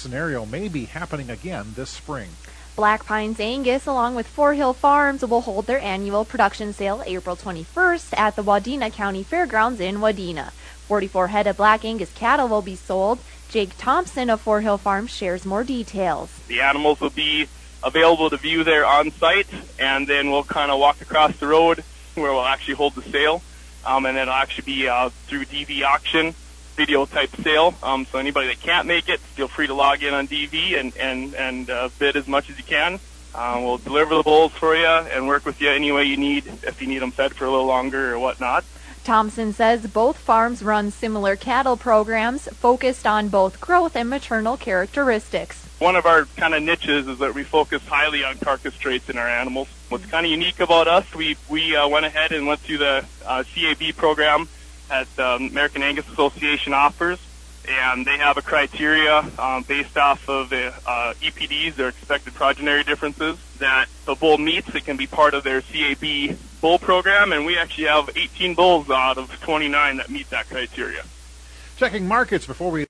scenario may be happening again this spring. Black Pines Angus, along with Fort Hill Farms, will hold their annual production sale April 21st at the Wadena County Fairgrounds in Wadena. 44 head of Black Angus cattle will be sold. Jake Thompson of Fort Hill Farms shares more details. The animals will be available to view there on site, and then we'll kind of walk across the road where we'll actually hold the sale, and then it'll actually be through DV auction, video type sale. So anybody that can't make it, feel free to log in on DV and bid as much as you can. We'll deliver the bulls for you and work with you any way you need, if you need them fed for a little longer or whatnot. Thompson says both farms run similar cattle programs focused on both growth and maternal characteristics. One of our kind of niches is that we focus highly on carcass traits in our animals. What's kind of unique about us, we went ahead and went through the CAB program that the American Angus Association offers, and they have a criteria based off of EPDs, their expected progeny differences, that the bull meets that can be part of their CAB bull program, and we actually have 18 bulls out of 29 that meet that criteria. Checking markets before we